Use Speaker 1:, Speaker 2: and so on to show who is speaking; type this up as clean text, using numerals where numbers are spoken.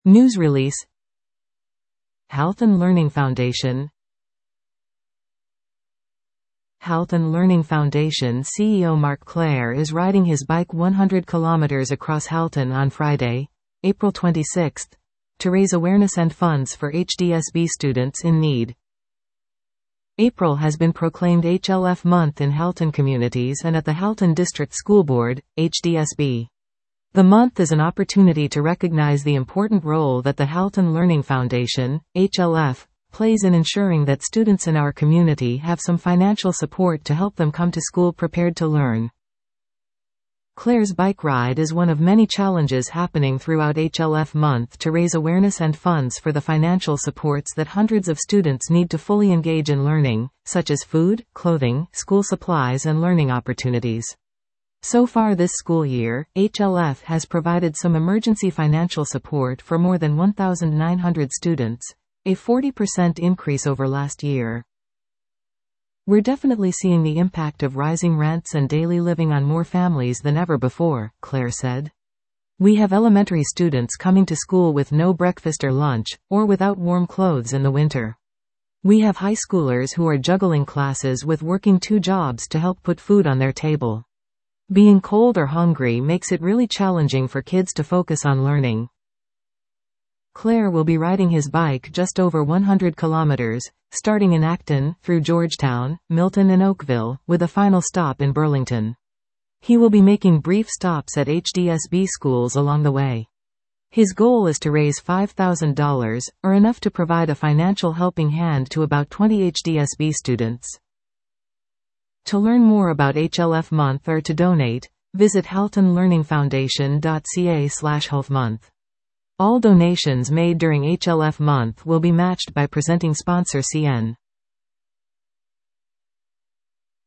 Speaker 1: News release. Halton Learning Foundation. Halton Learning Foundation CEO Mark Clare is riding his bike 100 kilometers across Halton on Friday, April 26, to raise awareness and funds for HDSB students in need. April has been proclaimed HLF Month in Halton communities and at the Halton District School Board, HDSB. The month is an opportunity to recognize the important role that the Halton Learning Foundation, HLF, plays in ensuring that students in our community have some financial support to help them come to school prepared to learn. Clare's bike ride is one of many challenges happening throughout HLF Month to raise awareness and funds for the financial supports that hundreds of students need to fully engage in learning, such as food, clothing, school supplies and learning opportunities. So far this school year, HLF has provided some emergency financial support for more than 1,900 students, a 40% increase over last year. We're definitely seeing the impact of rising rents and daily living on more families than ever before, Clare said. We have elementary students coming to school with no breakfast or lunch, or without warm clothes in the winter. We have high schoolers who are juggling classes with working 2 jobs to help put food on their table. Being cold or hungry makes it really challenging for kids to focus on learning. Clare will be riding his bike just over 100 kilometers, starting in Acton, through Georgetown, Milton and Oakville, with a final stop in Burlington. He will be making brief stops at HDSB schools along the way. His goal is to raise $5,000, or enough to provide a financial helping hand to about 20 HDSB students. To learn more about HLF Month or to donate, visit haltonlearningfoundation.ca/healthmonth. All donations made during HLF Month will be matched by presenting sponsor CN.